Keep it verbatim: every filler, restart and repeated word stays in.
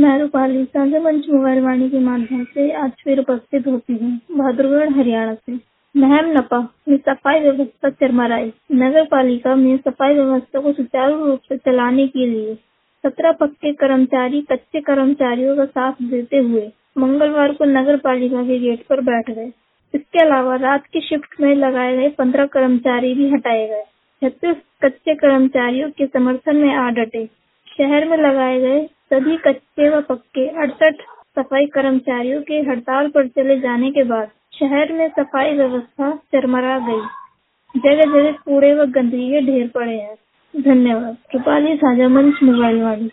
मैं रूपाली साझा मंच मोबाइल वाणी के माध्यम से आज फिर उपस्थित होती हूँ बहादुरगढ़ हरियाणा से। महम नपा में सफाई व्यवस्था चरमराई। नगर पालिका में सफाई व्यवस्था को सुचारू रूप से चलाने के लिए सत्रह पक्के कर्मचारी कच्चे कर्मचारियों का साथ देते हुए मंगलवार को नगर पालिका के गेट पर बैठ गए। इसके अलावा रात की शिफ्ट में लगाए गए पंद्रह कर्मचारी भी हटाए गए। छत्तीस कच्चे कर्मचारियों के समर्थन में आ डटे। शहर में लगाए गए सभी कच्चे व पक्के अड़सठ सफाई कर्मचारियों के हड़ताल पर चले जाने के बाद शहर में सफाई व्यवस्था चरमरा गई। जगह जगह कूड़े व गंदगी के ढेर पड़े हैं। धन्यवाद। रूपाली साझा मंच मोबाइल वाणी।